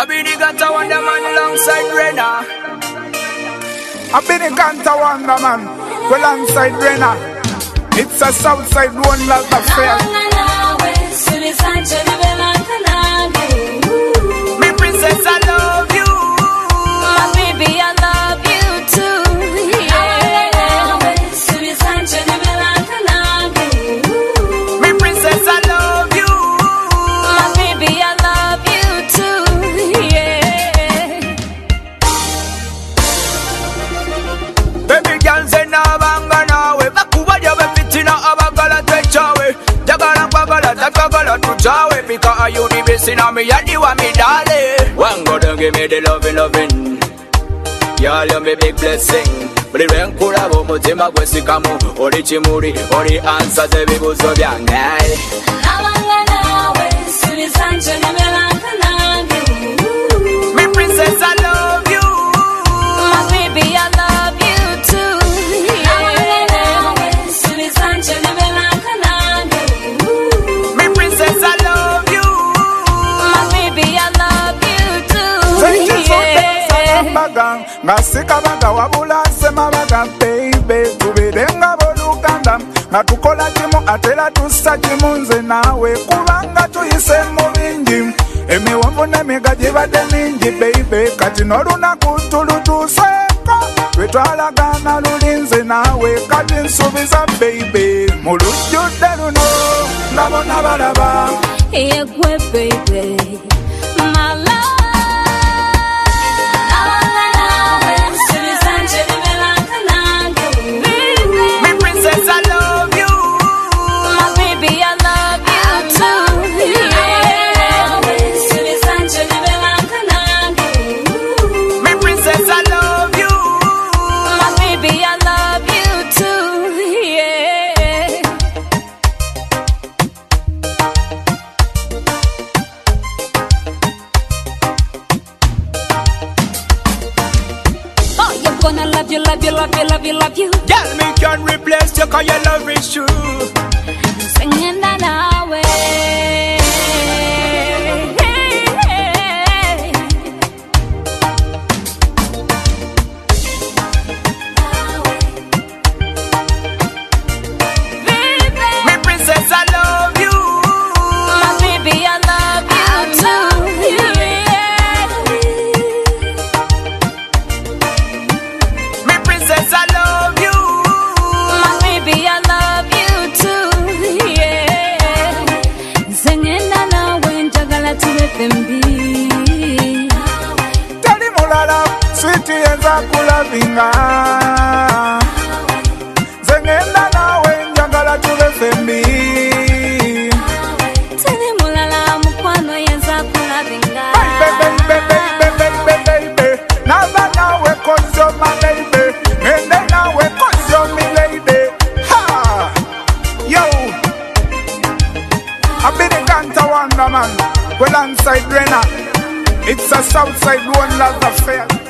I be the Ganta Wonder Man alongside Renna. I be the Ganta Wonder Man alongside Renna. It's a Southside one love affair. Me princess, I love you. My baby, I love you too. Me princess, I love you. My baby, I love you too. Baby girl say na banga nawe bakuba jabe fitina abagala twechawe jagala kwagala takagala tuchawe because you the best in me yadi wa me darling. One go down give me the loving. Y'all you me big blessing. Buli renkula bo mutima gwesikamu oli chimuri oli answer zebibuzo byange. Nabanga nawe sulisanje nimelanga nange. Me princess, I love you. My baby, I love you too. Nabanga nawe sulisanje nimelanga nange. Me princess, I love you. My baby, I love you too. Ngasika baga wabula sema baga baby tubirenga boluganda nga tukola kimu atela tusa kimunze nawe kubanga tuyise mu bingi emiwonvu n'emigaji badde mingi baby kati n'olunaku tulutuseeko twetwalagana lulinze nawe kati nsuubiza baby mu lujjudde luno ndabona balaba Yegwe baby, my love. Me princess, I love you. My baby, I love you too. Me princess, I love you. My baby, I love you too. Oh, you're gonna love you. Girl, me can't replace you 'cause your love is true. Singing that away. Me princess, I love you. My baby, I love you too. Me princess, I love you. My baby, I love you too. Singing na wenjagala tuwefembi. tali mulala switi yenza kulavinga zengenda nawe njagala tube fembi Tene mulala mukwano yenza kulabinga. baby nava nawe kozo my baby ngende nawe kozo me lady ha yo I be the Ganta Wonder Man well alongside Renna. It's a Southside one love affair.